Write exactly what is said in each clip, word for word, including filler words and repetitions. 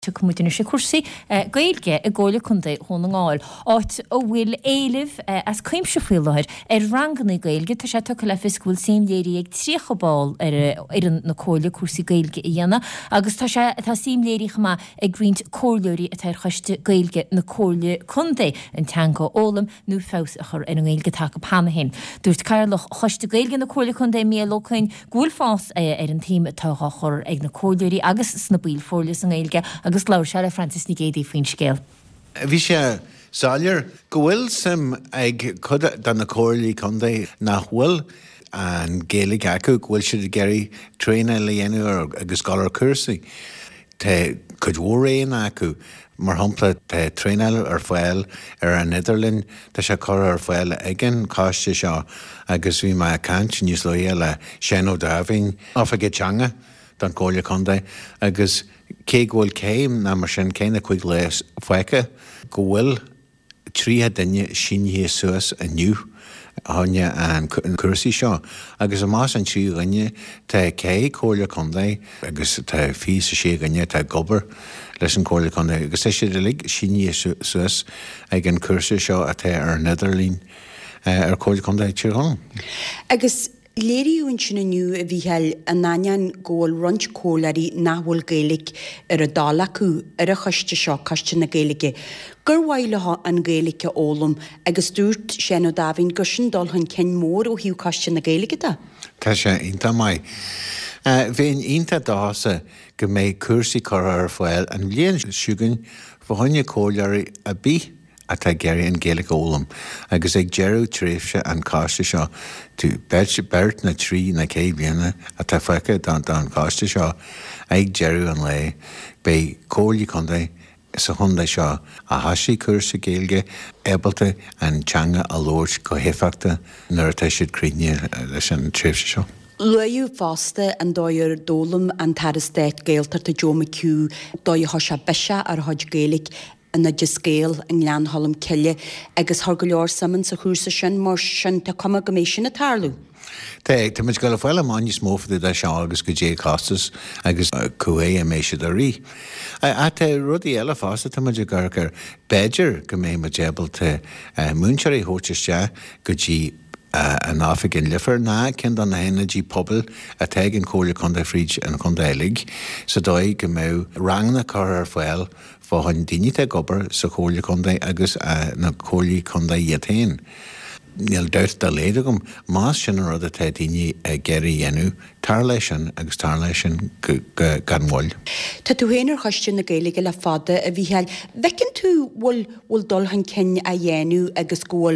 tu cumúidena sé cuasaí gaeilge a ggóla chunda chun an gáil áit ó bhfuil éileh as cuimse faoil láthir ar ranganna gaeilge tá sé tucha le fiscúil síimléirí ag tríocha báil ar na cóla cuasaí gaeilge i dhéana agus tá sé tá síimléirí chuma ag grint cóileoirí a tar chuiste gaeilge na cóla chunda an teanga ólam nó fós a chur ar an gaeilge take panna hen. Dúirt cairlach chuiste gaeilge na cóla chunda mé locain gúil fás ar an tíim tácha chur ag na cóileoirí agus sna bíl fórlas an gaeilge agus lair se le Francis ní géadaí faoin scéal. Bhí sé sáilir go bhfuil sem ag chud dan na cóirlaí chunda nach bhfuil an Gaeilge acu bhfuil siad geirí tréine le dhéanú agus gálar cursaí. Tá chud mhór acu mar hampla tá tréine ar fáil ar an Netherland tá sé chur ar fáil igen cáiste seo agus bhí mai cant níos le le Shannon Darwin áfa go teanga don cóla chunda agus cé ghfuil céim na mar sin céine chuig leis foice go bhfuil tríthe duine sinhé suas aniu tháine an cursaí seo agus amás an trí ghine tá cé cóla chunda agus tá fís a sé ghine tá gobar leis an cóla chunda agus é siad lig sinhé suas ag an cursa seo a tá ar Netherland ar cóla chunda tíortháin. Agus léiríún sinna nniu a bhíheil a náinean ggóil runt cólarí nahfuil Gaeilge ar a dála acu ar a chuiste seo caiste na Gaeilge. Gur bhailetha an Gaeilge ólam agus dúirt Shannon Darwin gur sin dul chun cin mór ó hiú caiste na Gaeilge tá? Tá sé ionta mai. Bhíon ionta dása go méid cursaí chur ar fáil an bhliain siúgan bhainne cóileoirí a bí a tá geirí an Gaeilge ólam agus ag dearú tréimhse an cáiste seo tú beirt beirt na trí na cé bliana a tá feice don don cáiste seo ag dearú an le bé cólaí chunda sa chunda seo a hasí cursa Gaeilge ébalta an teanga a lóirt go héfachta nuair tá siad críne leis an tréimhse seo. Luú fásta an dóir dólam an tarastéit Gaeltar tá Joe Q dói thosa beise ar thuid Gaeilge na de scéal an leanhallam ceile agus thar go leor saman sa chúrsa sin mar sin tá cuma go mééis sin na tarlú. Tá ag tá go le bhfuil am níos mófada de se agus go dé castas agus cué a méisiad a rí. A tá rudí eile fásta tá muidir gur gur Beiidir go mé ma débalta múnseir hóteiste go dtí an áfagin lifar ná cin an energy pobl a teag an cóla chunda fríd an chunda élig sa dóid go mé rangna car ar fáil fáin daoine te gobar sa cóla chunda agus na cólaí chunda dhéatain. Níl deirt de léide gom más sin an rud a tá daoine geirí dhéanú tar lei sin agus tar lei sin gan bhil. Tá tú héanaar chuiste na Gaeilge le fada a bhíheil bhecinn tú bhfuil bhfuil dul an cin a dhéanú agus ggóil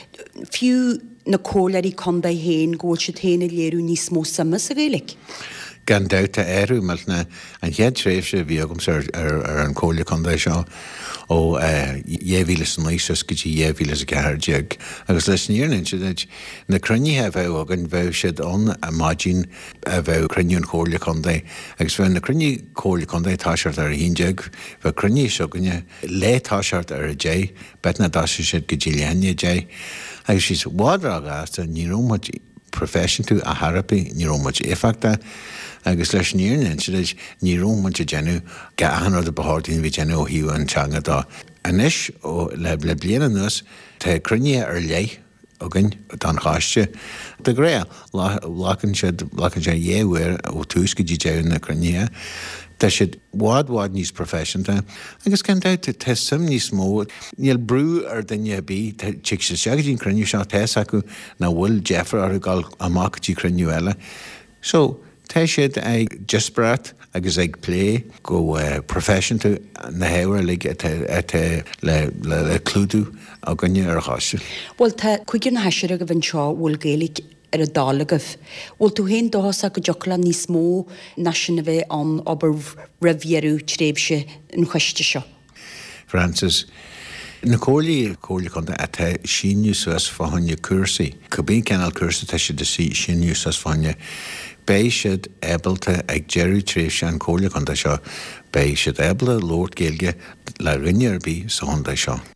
fiú na cólarí chunda héin ggóil si téna léirú níos mó samas a Gaeilge. Gan dauta éirú melna an chead tréimhse bhí agams ar an cóla chunda seo ó dhéhhílas an lísos go dtí dhéhhílas a ceairdeag. Agus leis níornain siad na cruníthe bheith agan bheith siad ón a maidín a bheith cruniún cóla chunda agus bheith na cruní cóla chunda táseart ar a hídeag bheith cruní seo gonne le táseart ar a dé bet na dáise siad go dtí leanne dé agus sí bhádra agáasta ní rómid profession tú a therapy ní rómid éfachta agus leis níornain siad ní rómid a genú ga anrad a bethirtín bhí genú ó hiú an teanga dá. Anis ó le le bliana nuas tá cruníthe ar lei agan don cháiste. De gré lácan siad lácan sé dhéhhuiir ó tús go dtí deann na cruníthe. Tá siad bhád-bhád níos professionta agus can tá tá sim níos mó níl brú ar daine bí te sé seagadtín cruniú seo teas acu na bhfuil Jeffar ar gáil amachtatí cruniú eile. So tá siad ag disparate agus ag plé go professionta na héhar le le clúdú a gunne ar cháiste. Bhfuil tá chuigear na heisiire go bhain seo bhfuil Gaeilge ar a dálagah. Bhfuil tú héon dóhas a go deochla níos mó na sin a bheith an obair rahhéarú tréimhse an chuiste seo. Francis, na cólaí cóla chunda a tá síniú suas fáinne cursaí. Cobí cenal cursa tá siad a síniú suas fáinne. Bé siad ébalta ag dearú tréimhse an cóla chunda seo, bé siad ébal a Lord Gaeilge le rinne ar bí sa chunda seo.